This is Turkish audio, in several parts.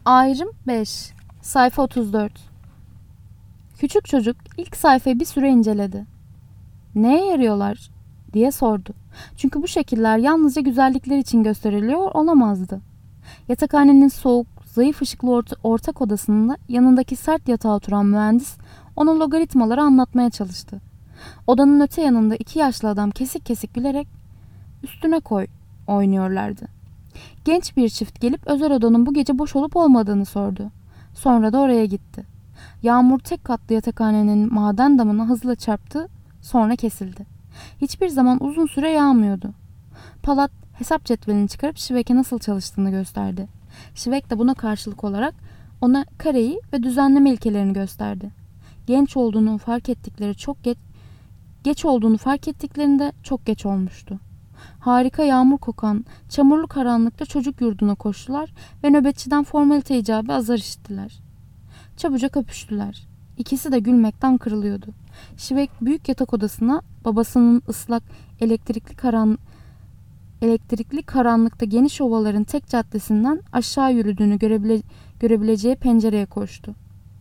Ayrım 5. Sayfa 34. Küçük çocuk ilk sayfayı bir süre inceledi. "Neye yarıyorlar?" diye sordu. Çünkü bu şekiller yalnızca güzellikler için gösteriliyor olamazdı. Yatakhanenin soğuk, zayıf ışıklı ortak odasında yanındaki sert yatağa oturan mühendis ona logaritmaları anlatmaya çalıştı. Odanın öte yanında iki yaşlı adam kesik kesik gülerek "Üstüne koy" oynuyorlardı. Genç bir çift gelip özel odanın bu gece boş olup olmadığını sordu. Sonra da oraya gitti. Yağmur tek katlı yatakhanenin maden damına hızla çarptı, sonra kesildi. Hiçbir zaman uzun süre yağmıyordu. Palat hesap cetvelini çıkarıp Şivek'e nasıl çalıştığını gösterdi. Şivek de buna karşılık olarak ona kareyi ve düzenleme ilkelerini gösterdi. Geç olduğunu fark ettiklerinde çok geç olmuştu. Harika yağmur kokan, çamurlu karanlıkta çocuk yurduna koştular ve nöbetçiden formalite icabı azar işittiler. Çabucak öpüştüler. İkisi de gülmekten kırılıyordu. Şivek büyük yatak odasına babasının ıslak elektrikli karanlıkta geniş ovaların tek caddesinden aşağı yürüdüğünü görebileceği pencereye koştu.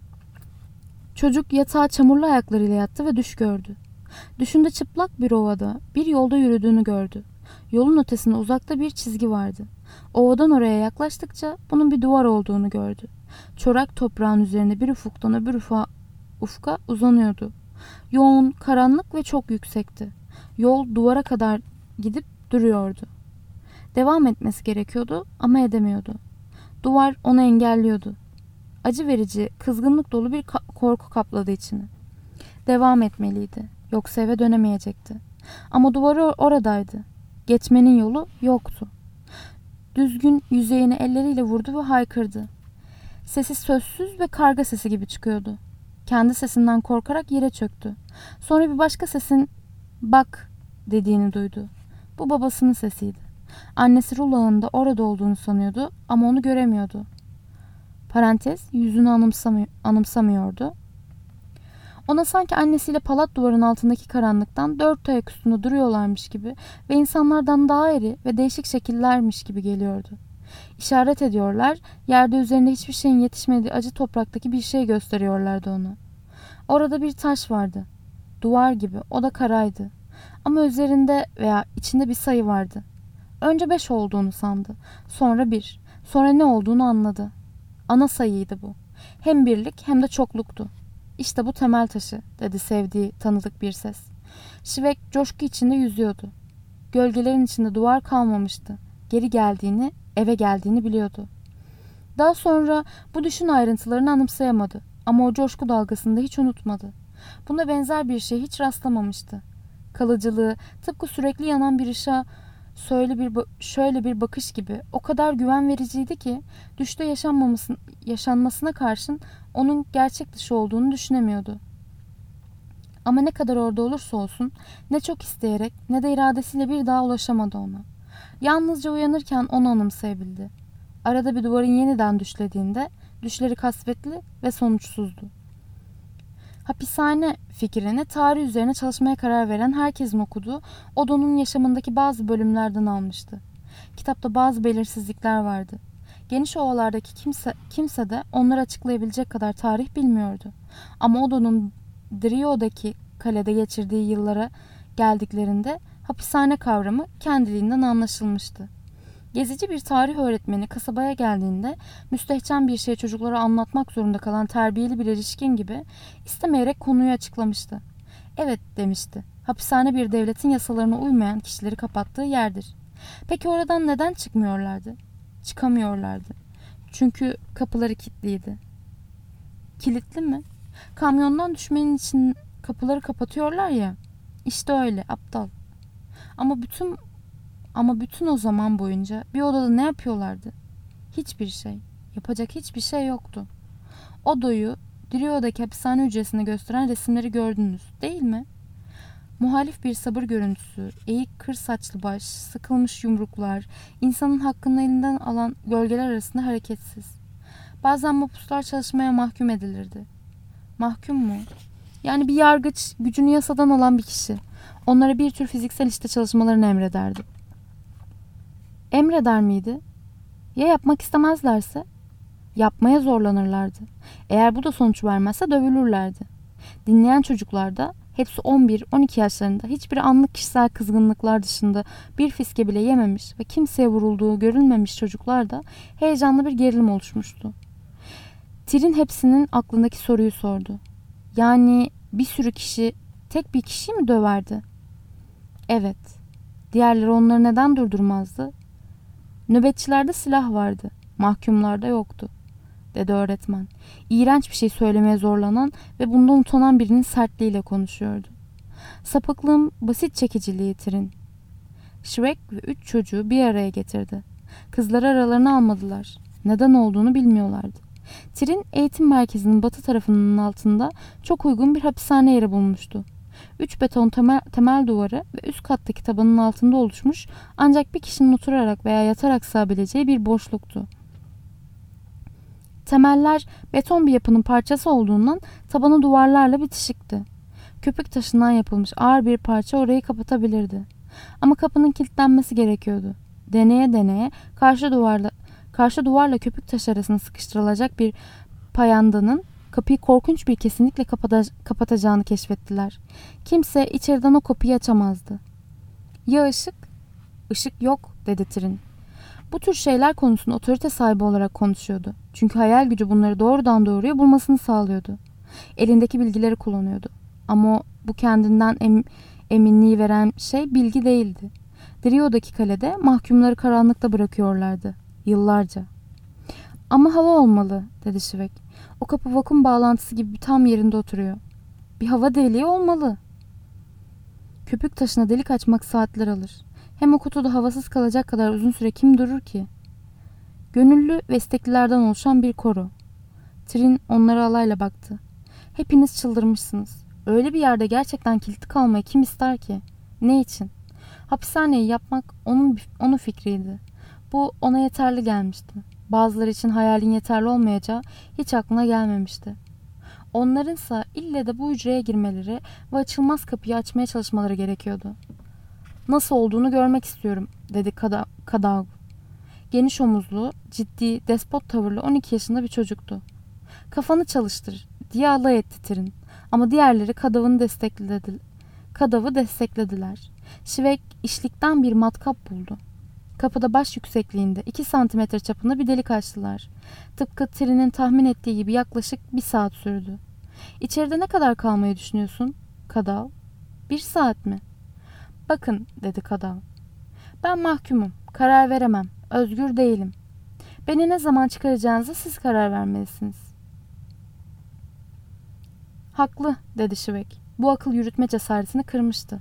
Çocuk yatağa çamurlu ayaklarıyla yattı ve düş gördü. Düşünde çıplak bir ovada, bir yolda yürüdüğünü gördü. Yolun ötesinde uzakta bir çizgi vardı. Ovadan oraya yaklaştıkça bunun bir duvar olduğunu gördü. Çorak toprağın üzerinde bir ufuktan öbür ufka uzanıyordu. Yoğun, karanlık ve çok yüksekti. Yol duvara kadar gidip duruyordu. Devam etmesi gerekiyordu ama edemiyordu. Duvar onu engelliyordu. Acı verici, kızgınlık dolu bir korku kapladı içini. Devam etmeliydi. Yoksa eve dönemeyecekti. Ama duvarı oradaydı. Geçmenin yolu yoktu. Düzgün yüzeyini elleriyle vurdu ve haykırdı. Sesi sözsüz ve karga sesi gibi çıkıyordu. Kendi sesinden korkarak yere çöktü. Sonra bir başka sesin "bak" dediğini duydu. Bu babasının sesiydi. Annesi rulağında orada olduğunu sanıyordu ama onu göremiyordu. Parantez, yüzünü anımsamıyordu. Ona sanki annesiyle palat duvarın altındaki karanlıktan dört ayak üstünde duruyorlarmış gibi ve insanlardan daha iri ve değişik şekillermiş gibi geliyordu. İşaret ediyorlar, yerde üzerinde hiçbir şeyin yetişmediği acı topraktaki bir şey gösteriyorlardı ona. Orada bir taş vardı. Duvar gibi, o da karaydı. Ama üzerinde veya içinde bir sayı vardı. Önce 5 olduğunu sandı. Sonra 1. Sonra ne olduğunu anladı. Ana sayıydı bu. Hem birlik hem de çokluktu. "İşte bu temel taşı" dedi sevdiği tanıdık bir ses. Şivek coşku içinde yüzüyordu. Gölgelerin içinde duvar kalmamıştı. Eve geldiğini biliyordu. Daha sonra bu düşün ayrıntılarını anımsayamadı. Ama o coşku dalgasını da hiç unutmadı. Buna benzer bir şey hiç rastlamamıştı. Kalıcılığı tıpkı sürekli yanan bir ışığa şöyle bir bakış gibi o kadar güven vericiydi ki düşte yaşanmasına karşın onun gerçek dışı olduğunu düşünemiyordu. Ama ne kadar orada olursa olsun ne çok isteyerek ne de iradesiyle bir daha ulaşamadı ona. Yalnızca uyanırken onu anımsayabildi. Arada bir duvarın yeniden düşlediğinde düşleri kasvetli ve sonuçsuzdu. Hapishane fikrini tarih üzerine çalışmaya karar veren herkesin okuduğu Odo'nun yaşamındaki bazı bölümlerden almıştı. Kitapta bazı belirsizlikler vardı. Geniş ovalardaki kimse de onları açıklayabilecek kadar tarih bilmiyordu. Ama Odo'nun Drio'daki kalede geçirdiği yıllara geldiklerinde hapishane kavramı kendiliğinden anlaşılmıştı. Gezici bir tarih öğretmeni kasabaya geldiğinde müstehcen bir şeyi çocuklara anlatmak zorunda kalan terbiyeli bir erişkin gibi istemeyerek konuyu açıklamıştı. "Evet" demişti. "Hapishane bir devletin yasalarına uymayan kişileri kapattığı yerdir." Peki oradan neden çıkamıyorlardı. Çünkü kapıları kilitliydi. Kilitli mi? Kamyondan düşmenin için kapıları kapatıyorlar ya. İşte öyle, aptal. Ama bütün o zaman boyunca bir odada ne yapıyorlardı? Hiçbir şey. Yapacak hiçbir şey yoktu. Odoyu Drio'daki hapishane hücresinde gösteren resimleri gördünüz, değil mi? Muhalif bir sabır görüntüsü, eğik kır saçlı baş, sıkılmış yumruklar, insanın hakkını elinden alan gölgeler arasında hareketsiz. Bazen mahpuslar çalışmaya mahkum edilirdi. Mahkum mu? Yani bir yargıç, gücünü yasadan alan bir kişi. Onlara bir tür fiziksel işte çalışmalarını emrederdi. Emreder miydi? Ya yapmak istemezlerse? Yapmaya zorlanırlardı. Eğer bu da sonuç vermezse dövülürlerdi. Dinleyen çocuklar da hepsi 11-12 yaşlarında, hiçbir anlık kişisel kızgınlıklar dışında bir fiske bile yememiş ve kimseye vurulduğu görülmemiş çocuklar da heyecanlı bir gerilim oluşmuştu. Trin hepsinin aklındaki soruyu sordu. Yani bir sürü kişi tek bir kişiyi mi döverdi? Evet. Diğerleri onları neden durdurmazdı? Nöbetçilerde silah vardı. Mahkumlarda yoktu, dedi öğretmen. İğrenç bir şey söylemeye zorlanan ve bundan utanan birinin sertliğiyle konuşuyordu. Sapıklığın basit çekiciliği Trin. Shrek ve 3 çocuğu bir araya getirdi. Kızları aralarına almadılar. Neden olduğunu bilmiyorlardı. Trin eğitim merkezinin batı tarafının altında çok uygun bir hapishane yeri bulmuştu. 3 beton temel duvarı ve üst kattaki tabanın altında oluşmuş, ancak bir kişinin oturarak veya yatarak sığabileceği bir boşluktu. Temeller beton bir yapının parçası olduğundan tabanı duvarlarla bitişikti. Köpük taşından yapılmış ağır bir parça orayı kapatabilirdi. Ama kapının kilitlenmesi gerekiyordu. Deneye deneye karşı duvarla köpük taşı arasına sıkıştırılacak bir payandanın kapıyı korkunç bir kesinlikle kapatacağını keşfettiler. Kimse içeriden o kapıyı açamazdı. Ya ışık? Işık yok, dedi Trin. Bu tür şeyler konusunda otorite sahibi olarak konuşuyordu. Çünkü hayal gücü bunları doğrudan doğruya bulmasını sağlıyordu. Elindeki bilgileri kullanıyordu. Ama bu kendinden eminliği veren şey bilgi değildi. Drio'daki kalede mahkumları karanlıkta bırakıyorlardı. Yıllarca. Ama hava olmalı, dedi Şivek. O kapı vakum bağlantısı gibi tam yerinde oturuyor. Bir hava deliği olmalı. Köpük taşına delik açmak saatler alır. Hem o kutuda havasız kalacak kadar uzun süre kim durur ki? Gönüllü ve isteklilerden oluşan bir koro. Trin onlara alayla baktı. Hepiniz çıldırmışsınız. Öyle bir yerde gerçekten kilitli kalmayı kim ister ki? Ne için? Hapishaneyi yapmak onun fikriydi. Bu ona yeterli gelmişti. Bazıları için hayalin yeterli olmayacağı hiç aklına gelmemişti. Onlarınsa ille de bu hücreye girmeleri ve açılmaz kapıyı açmaya çalışmaları gerekiyordu. Nasıl olduğunu görmek istiyorum, dedi Kadav. Geniş omuzlu, ciddi, despot tavırlı 12 yaşında bir çocuktu. Kafanı çalıştır, diye alay etti Trin. Ama diğerleri Kadav'ı desteklediler. Şivek işlikten bir matkap buldu. Kapıda baş yüksekliğinde 2 santimetre çapında bir delik açtılar. Tıpkı Trin'in tahmin ettiği gibi yaklaşık 1 saat sürdü. İçeride ne kadar kalmayı düşünüyorsun, Kadav? 1 saat mi? Bakın, dedi Kadav. Ben mahkumum. Karar veremem. Özgür değilim. Beni ne zaman çıkaracağınıza siz karar vermelisiniz. Haklı, dedi Şivek. Bu akıl yürütme cesaretini kırmıştı.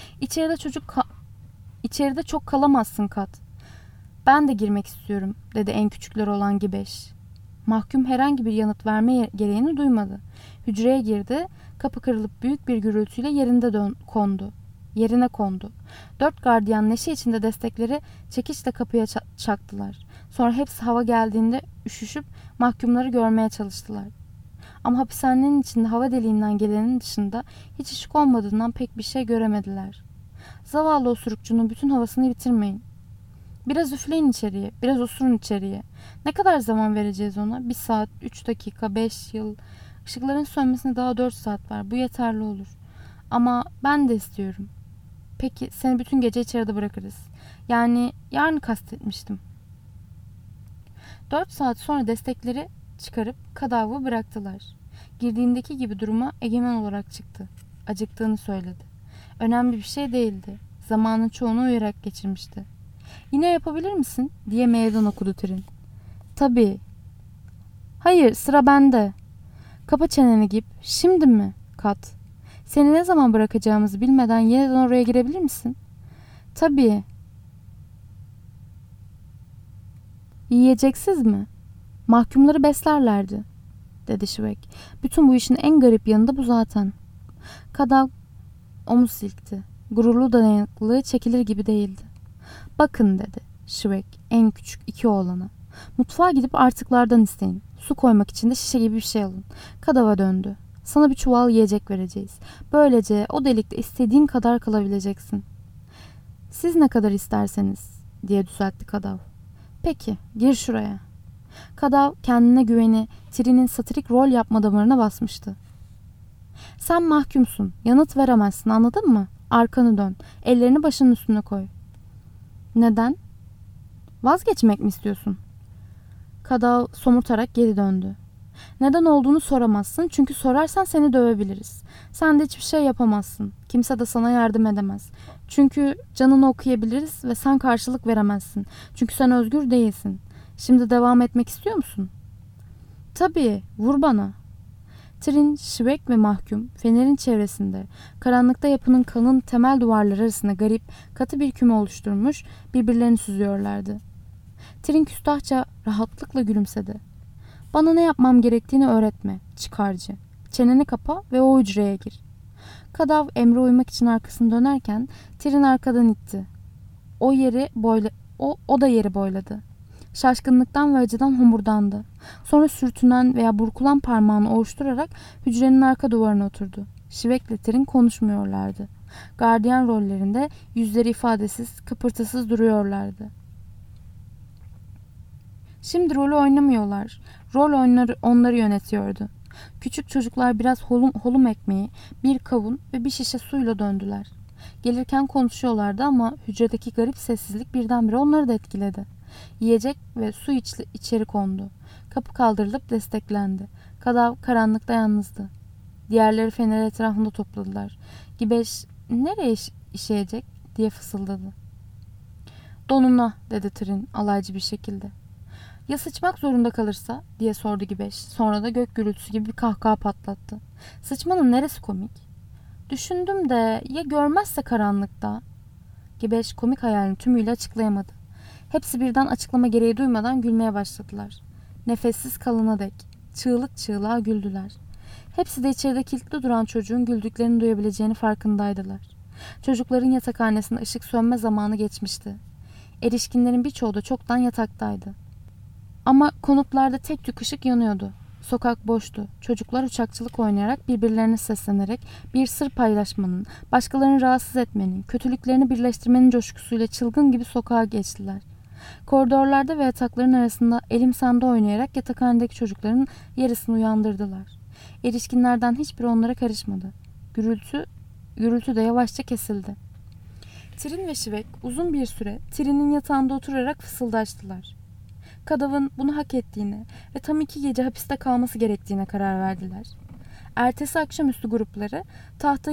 İçeride çok kalamazsın Kat. Ben de girmek istiyorum, dedi en küçükleri olan Gibeş. Mahkum herhangi bir yanıt verme gereğini duymadı. Hücreye girdi, kapı kırılıp büyük bir gürültüyle yerine kondu. 4 gardiyan neşe içinde destekleri çekiçle kapıya çaktılar. Sonra hepsi hava geldiğinde üşüşüp mahkumları görmeye çalıştılar. Ama hapishanenin içinde hava deliğinden gelenin dışında hiç ışık olmadığından pek bir şey göremediler. Zavallı osurukçunun bütün havasını bitirmeyin. Biraz üfleyin içeriye, biraz osurun içeriye. Ne kadar zaman vereceğiz ona? 1 saat, 3 dakika, 5 yıl. Işıkların sönmesine daha 4 saat var. Bu yeterli olur. Ama ben de istiyorum. Peki, seni bütün gece içeride bırakırız. Yani yarını kastetmiştim. 4 saat sonra destekleri çıkarıp Kadav'ı bıraktılar. Girdiğindeki gibi duruma egemen olarak çıktı. Acıktığını söyledi. Önemli bir şey değildi. Zamanın çoğunu uyuyarak geçirmişti. Yine yapabilir misin? Diye meydan okudu Trin. Tabii. Hayır, sıra bende. Kapa çeneni Gip. Şimdi mi? Kat. Seni ne zaman bırakacağımızı bilmeden yeniden oraya girebilir misin? Tabii. Yiyeceksiz mi? Mahkumları beslerlerdi, dedi Şivek. Bütün bu işin en garip yanı da bu zaten. Kadav omuz silkti. Gururlu dayanıklılığı çekilir gibi değildi. Bakın, dedi Şivek en küçük 2 oğlana. Mutfağa gidip artıklardan isteyin. Su koymak için de şişe gibi bir şey alın. Kadava döndü. Sana bir çuval yiyecek vereceğiz. Böylece o delikte istediğin kadar kalabileceksin. Siz ne kadar isterseniz, diye düzeltti Kadav. Peki, gir şuraya. Kadav kendine güveni Trin'in satirik rol yapma damarına basmıştı. Sen mahkumsun. Yanıt veremezsin, anladın mı? Arkanı dön. Ellerini başının üstüne koy. Neden? Vazgeçmek mi istiyorsun? Kadav somurtarak geri döndü. Neden olduğunu soramazsın, çünkü sorarsan seni dövebiliriz. Sen de hiçbir şey yapamazsın. Kimse de sana yardım edemez. Çünkü canını okuyabiliriz ve sen karşılık veremezsin. Çünkü sen özgür değilsin. Şimdi devam etmek istiyor musun? Tabii, vur bana. Trin, Şivek ve mahkum fenerin çevresinde, karanlıkta yapının kalın temel duvarları arasında garip, katı bir küme oluşturmuş, birbirlerini süzüyorlardı. Trin küstahça rahatlıkla gülümsedi. Bana ne yapmam gerektiğini öğretme, çıkarcı. Çeneni kapa ve o hücreye gir. Kadav emre uymak için arkasını dönerken Trin arkadan itti. O da yeri boyladı. Şaşkınlıktan ve acıdan homurdandı. Sonra sürtünen veya burkulan parmağını ovuşturarak hücrenin arka duvarına oturdu. Şivek'le Trin konuşmuyorlardı. Gardiyan rollerinde yüzleri ifadesiz, kıpırtısız duruyorlardı. Şimdi rolü oynamıyorlar. Rol onları yönetiyordu. Küçük çocuklar biraz holum ekmeği, bir kavun ve bir şişe suyla döndüler. Gelirken konuşuyorlardı ama hücredeki garip sessizlik birdenbire onları da etkiledi. Yiyecek ve su içeri kondu. Kapı kaldırılıp desteklendi. Kadav karanlıkta yalnızdı. Diğerleri feneri etrafında topladılar. Gibeş, nereye işeyecek diye fısıldadı. Donuna, dedi Trin alaycı bir şekilde. Ya sıçmak zorunda kalırsa diye sordu Gibeş. Sonra da gök gürültüsü gibi bir kahkaha patlattı. Sıçmanın neresi komik? Düşündüm de ya görmezse karanlıkta? Gibeş komik hayalini tümüyle açıklayamadı. Hepsi birden açıklama gereği duymadan gülmeye başladılar. Nefessiz kalana dek. Çığlık çığlığa güldüler. Hepsi de içeride kilitli duran çocuğun güldüklerini duyabileceğini farkındaydılar. Çocukların yatakhanesinde ışık sönme zamanı geçmişti. Erişkinlerin birçoğu da çoktan yataktaydı. Ama konutlarda tek tük ışık yanıyordu. Sokak boştu. Çocuklar uçakçılık oynayarak, birbirlerine seslenerek bir sır paylaşmanın, başkalarını rahatsız etmenin, kötülüklerini birleştirmenin coşkusuyla çılgın gibi sokağa geçtiler. Koridorlarda ve yatakların arasında elim sende oynayarak yatakhanedeki çocukların yarısını uyandırdılar. Erişkinlerden hiçbiri onlara karışmadı. Gürültü de yavaşça kesildi. Trin ve Şivek uzun bir süre Trin'in yatağında oturarak fısıldaştılar. Kadav'ın bunu hak ettiğini ve tam 2 gece hapiste kalması gerektiğine karar verdiler. Ertesi akşamüstü grupları tahta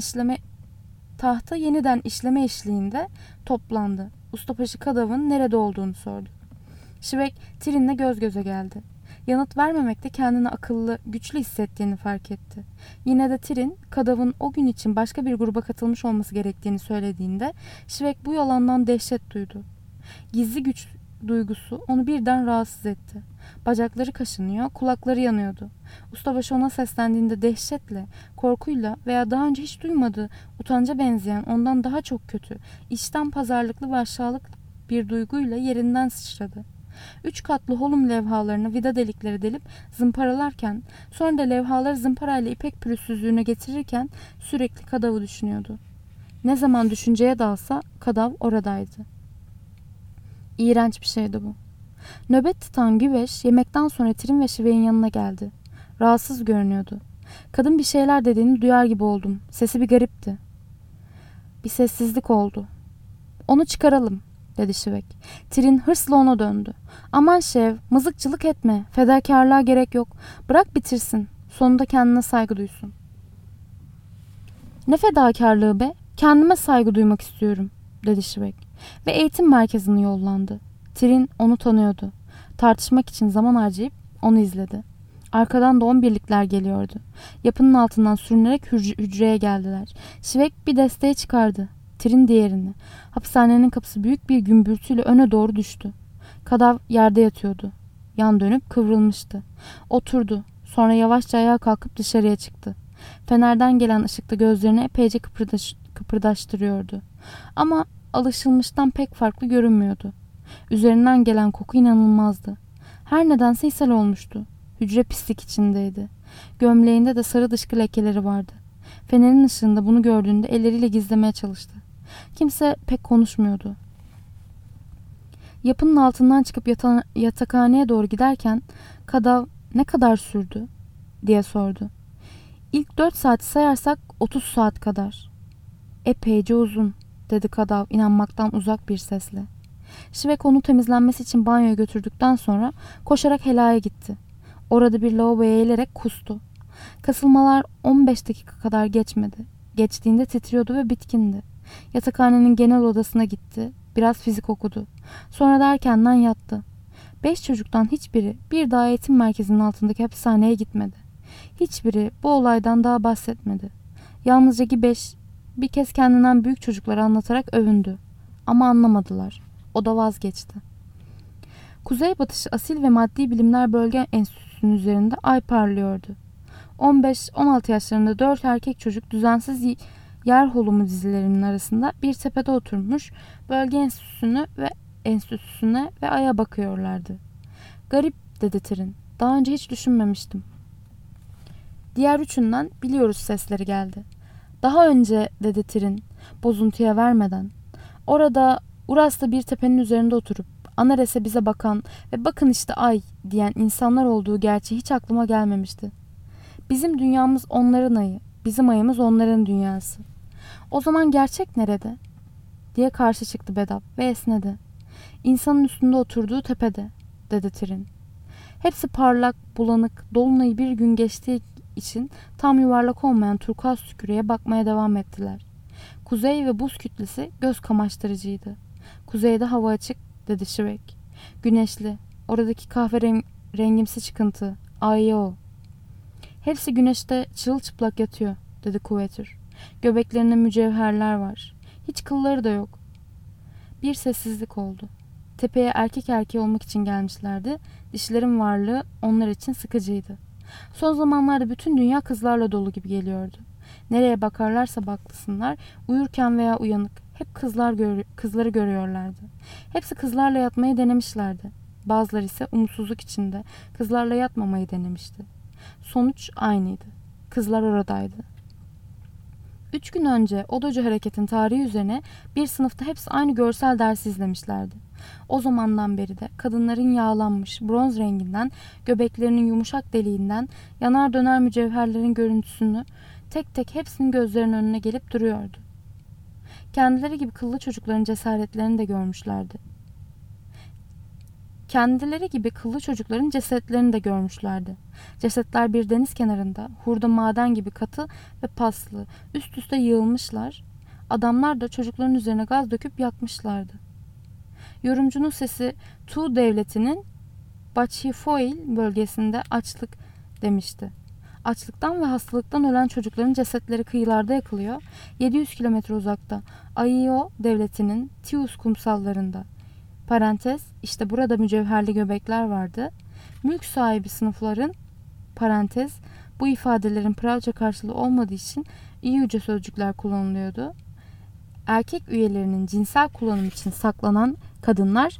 yeniden işleme eşliğinde toplandı. Ustabaşı Kadav'ın nerede olduğunu sordu. Şivek Trin'le göz göze geldi. Yanıt vermemekte kendini akıllı, güçlü hissettiğini fark etti. Yine de Trin, Kadav'ın o gün için başka bir gruba katılmış olması gerektiğini söylediğinde Şivek bu yalandan dehşet duydu. Gizli güç duygusu onu birden rahatsız etti. Bacakları kaşınıyor, kulakları yanıyordu. Ustabaşı ona seslendiğinde dehşetle, korkuyla veya daha önce hiç duymadığı, utanca benzeyen, ondan daha çok kötü, içten pazarlıklı ve aşağılık bir duyguyla yerinden sıçradı. 3 katlı holum levhalarını vida delikleri delip zımparalarken, sonra da levhaları zımparayla ipek pürüzsüzlüğüne getirirken sürekli Kadav'ı düşünüyordu. Ne zaman düşünceye dalsa Kadav oradaydı. İğrenç bir şeydi bu. Nöbet tutan Güveş yemekten sonra Trin ve Şivek'in yanına geldi. Rahatsız görünüyordu. Kadın bir şeyler dediğini duyar gibi oldum. Sesi bir garipti. Bir sessizlik oldu. Onu çıkaralım, dedi Şivek. Trin hırsla ona döndü. Aman Şev, mızıkçılık etme. Fedakarlığa gerek yok. Bırak bitirsin. Sonunda kendine saygı duysun. Ne fedakarlığı be? Kendime saygı duymak istiyorum, dedi Şivek. Ve eğitim merkezine yollandı. Trin onu tanıyordu. Tartışmak için zaman harcayıp onu izledi. Arkadan da 11'likler geliyordu. Yapının altından sürünerek hücreye geldiler. Şivek bir desteğe çıkardı. Trin diğerini. Hapishanenin kapısı büyük bir gümbürtüyle öne doğru düştü. Kadav yerde yatıyordu. Yan dönüp kıvrılmıştı. Oturdu. Sonra yavaşça ayağa kalkıp dışarıya çıktı. Fenerden gelen ışıkta gözlerini epeyce kıpırdaştırıyordu. Ama alışılmıştan pek farklı görünmüyordu. Üzerinden gelen koku inanılmazdı. Her nedense ishal olmuştu. Hücre pislik içindeydi. Gömleğinde de sarı dışkı lekeleri vardı. Fenerin ışığında bunu gördüğünde elleriyle gizlemeye çalıştı. Kimse pek konuşmuyordu. Yapının altından çıkıp yatakhaneye doğru giderken Kadav "Ne kadar sürdü?" diye sordu. "İlk 4 saati sayarsak 30 saat kadar." "Epeyce uzun," dedi Kadav inanmaktan uzak bir sesle. Şivek onu temizlenmesi için banyoya götürdükten sonra koşarak helaya gitti. Orada bir lavaboya eğilerek kustu. Kasılmalar 15 dakika kadar geçmedi. Geçtiğinde titriyordu ve bitkindi. Yatakhanenin genel odasına gitti. Biraz fizik okudu. Sonra da erkenden yattı. 5 çocuktan hiçbiri bir daha eğitim merkezinin altındaki hapishaneye gitmedi. Hiçbiri bu olaydan daha bahsetmedi. Yalnızca Gibeş bir kez kendinden büyük çocuklara anlatarak övündü. Ama anlamadılar. O da vazgeçti. Kuzeybatı Asil ve Maddi Bilimler Bölge Enstitüsü'nün üzerinde ay parlıyordu. 15-16 yaşlarında 4 erkek çocuk düzensiz yer holumu dizilerinin arasında bir tepede oturmuş bölge enstitüsüne ve aya bakıyorlardı. "Garip," dedi Trin. "Daha önce hiç düşünmemiştim." Diğer üçünden "Biliyoruz" sesleri geldi. "Daha önce," dedi Trin bozuntuya vermeden. Uras'ta bir tepenin üzerinde oturup Anares'e bize bakan ve "Bakın işte ay," diyen insanlar olduğu gerçeği hiç aklıma gelmemişti. Bizim dünyamız onların ayı, bizim ayımız onların dünyası. "O zaman gerçek nerede?" diye karşı çıktı Bedap ve esnedi. "İnsanın üstünde oturduğu tepede," dedi Trin. Hepsi parlak, bulanık, dolunayı bir gün geçtiği için tam yuvarlak olmayan turkuaz tükürüğe bakmaya devam ettiler. Kuzey ve buz kütlesi göz kamaştırıcıydı. "Kuzeyde hava açık," dedi Şivek. "Güneşli, oradaki kahverengimsi çıkıntı, ay o." "Hepsi güneşte çırılçıplak yatıyor," dedi Kuvetur. "Göbeklerinde mücevherler var. Hiç kılları da yok." Bir sessizlik oldu. Tepeye erkek erkeğe olmak için gelmişlerdi. Dişilerin varlığı onlar için sıkıcıydı. Son zamanlarda bütün dünya kızlarla dolu gibi geliyordu. Nereye bakarlarsa baklasınlar, uyurken veya uyanık, hep kızları görüyorlardı. Hepsi kızlarla yatmayı denemişlerdi. Bazıları ise umutsuzluk içinde kızlarla yatmamayı denemişti. Sonuç aynıydı. Kızlar oradaydı. 3 gün önce Odacı Hareket'in tarihi üzerine bir sınıfta hepsi aynı görsel dersi izlemişlerdi. O zamandan beri de kadınların yağlanmış, bronz renginden, göbeklerinin yumuşak deliğinden, yanar döner mücevherlerin görüntüsünü tek tek hepsinin gözlerinin önüne gelip duruyordu. Kendileri gibi kıllı çocukların cesaretlerini de görmüşlerdi. Cesetlerini de görmüşlerdi. Cesetler bir deniz kenarında, hurda maden gibi katı ve paslı, üst üste yığılmışlar. Adamlar da çocukların üzerine gaz döküp yakmışlardı. Yorumcunun sesi Tu devletinin Bachifoil bölgesinde açlık demişti. Açlıktan ve hastalıktan ölen çocukların cesetleri kıyılarda yakılıyor. 700 kilometre uzakta Aio devletinin Tius kumsallarında. Parantez, işte burada mücevherli göbekler vardı. Mülk sahibi sınıfların, parantez, bu ifadelerin Pıravca karşılığı olmadığı için İyuce sözcükler kullanılıyordu. Erkek üyelerinin cinsel kullanım için saklanan kadınlar,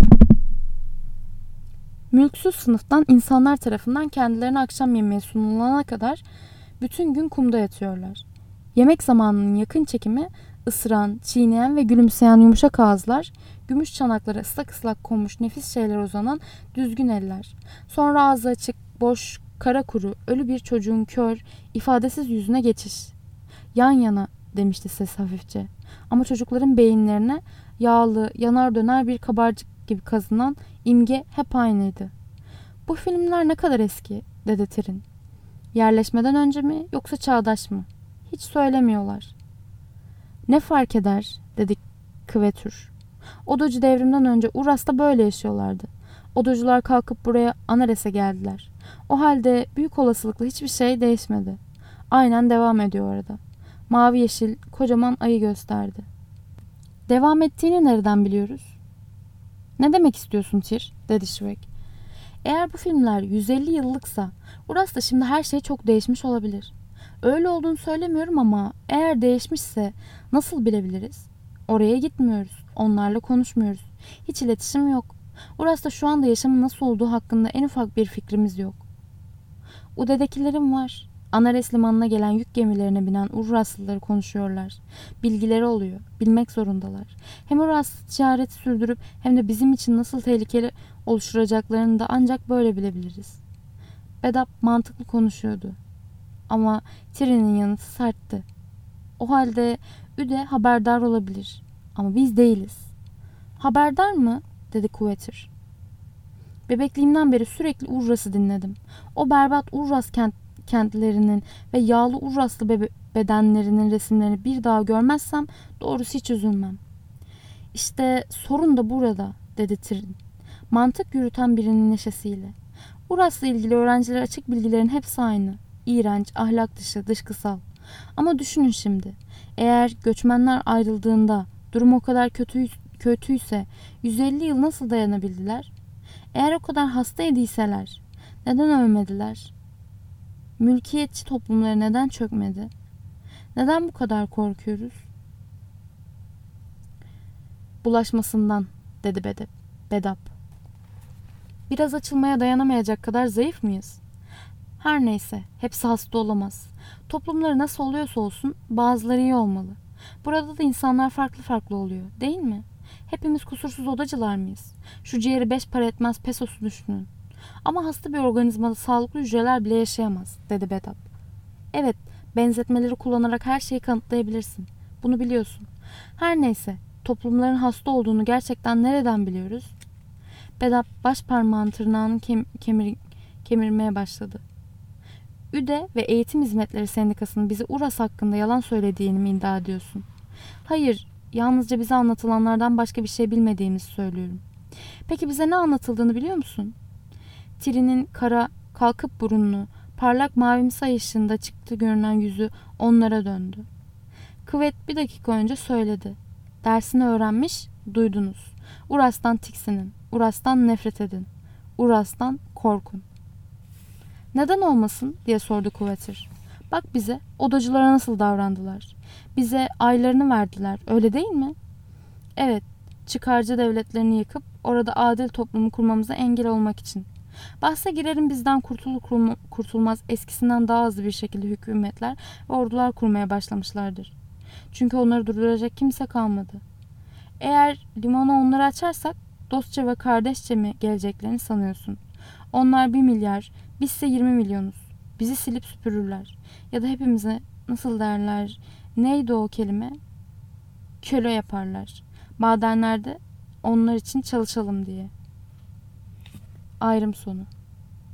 mülksüz sınıftan insanlar tarafından kendilerine akşam yemeği sunulana kadar bütün gün kumda yatıyorlar. Yemek zamanının yakın çekimi ısıran, çiğneyen ve gülümseyen yumuşak ağızlar, gümüş çanaklara ıslak ıslak konmuş nefis şeyler uzanan düzgün eller. Sonra ağzı açık, boş, kara kuru, ölü bir çocuğun kör, ifadesiz yüzüne geçiş. "Yan yana," demişti ses hafifçe. Ama çocukların beyinlerine yağlı, yanar döner bir kabarcık gibi kazınan imge hep aynıydı. "Bu filmler ne kadar eski?" dedi Trin. "Yerleşmeden önce mi yoksa çağdaş mı? Hiç söylemiyorlar." "Ne fark eder?" dedi Kvetur. "Odacı devrimden önce Uras'ta böyle yaşıyorlardı. Odacılar kalkıp buraya Anares'e geldiler. O halde büyük olasılıkla hiçbir şey değişmedi. Aynen devam ediyor orada." Mavi yeşil kocaman ayı gösterdi. "Devam ettiğini nereden biliyoruz?" "Ne demek istiyorsun Tir?" dedi Shrek. "Eğer bu filmler 150 yıllıksa Uras'ta şimdi her şey çok değişmiş olabilir. Öyle olduğunu söylemiyorum ama eğer değişmişse nasıl bilebiliriz? Oraya gitmiyoruz. Onlarla konuşmuyoruz. Hiç iletişim yok. Uras'ta şu anda yaşamın nasıl olduğu hakkında en ufak bir fikrimiz yok." "Ude'dekilerim var," Anares limanına gelen yük gemilerine binen Urraslıları konuşuyorlar. Bilgileri oluyor. Bilmek zorundalar. Hem Uraslı ticareti sürdürüp hem de bizim için nasıl tehlikeli oluşturacaklarını da ancak böyle bilebiliriz. Bedap mantıklı konuşuyordu. Ama Tiri'nin yanıtı sertti. O halde Üde haberdar olabilir. Ama biz değiliz. Haberdar mı? Dedi Quetter. Bebekliğimden beri sürekli Urras'ı dinledim. O berbat Urras kentlerinin ve yağlı Urraslı bedenlerinin resimlerini bir daha görmezsem doğrusu hiç üzülmem. İşte sorun da burada, dedi Tyrion. Mantık yürüten birinin neşesiyle. Uras'la ilgili öğrencilere açık bilgilerin hepsi aynı. İğrenç, ahlak dışı, dışkısal. Ama düşünün şimdi. Eğer göçmenler ayrıldığında durum o kadar kötüyse 150 yıl nasıl dayanabildiler? Eğer o kadar hasta idiyseler neden ölmediler? Mülkiyetçi toplumları neden çökmedi? Neden bu kadar korkuyoruz? Bulaşmasından, dedi Bedap. Biraz açılmaya dayanamayacak kadar zayıf mıyız? Her neyse, hepsi hasta olamaz. Toplumları nasıl oluyorsa olsun bazıları iyi olmalı. Burada da insanlar farklı farklı oluyor, değil mi? Hepimiz kusursuz odacılar mıyız? Şu ciğeri 5 para etmez pesosu düşünün. Ama hasta bir organizmada sağlıklı hücreler bile yaşayamaz, dedi Bedap. Evet, benzetmeleri kullanarak her şeyi kanıtlayabilirsin. Bunu biliyorsun. Her neyse, toplumların hasta olduğunu gerçekten nereden biliyoruz? Bedap baş parmağının tırnağını kemirmeye başladı. Üde ve Eğitim Hizmetleri Sendikası'nın bize Uras hakkında yalan söylediğini mi iddia ediyorsun? Hayır, yalnızca bize anlatılanlardan başka bir şey bilmediğimizi söylüyorum. Peki bize ne anlatıldığını biliyor musun? Tiri'nin kara, kalkıp burunlu, parlak mavimsi ay ışığında çıktı görünen yüzü onlara döndü. Kıvet bir dakika önce söyledi. Dersini öğrenmiş, duydunuz. Uras'tan tiksinin, Uras'tan nefret edin, Uras'tan korkun. Neden olmasın diye sordu Quetter. Bak bize, odacılara nasıl davrandılar. Bize aylarını verdiler, öyle değil mi? Evet, çıkarcı devletlerini yıkıp orada adil toplumu kurmamıza engel olmak için. Bahse girerim bizden kurtulmaz eskisinden daha hızlı bir şekilde hükümetler ve ordular kurmaya başlamışlardır. Çünkü onları durduracak kimse kalmadı. Eğer limanı onlara açarsak dostça ve kardeşçe mi geleceklerini sanıyorsun? Onlar 1 milyar, bizse 20 milyonuz. Bizi silip süpürürler. Ya da hepimize nasıl derler, neydi o kelime? Köle yaparlar. Madenlerde onlar için çalışalım diye. Ayrım sonu.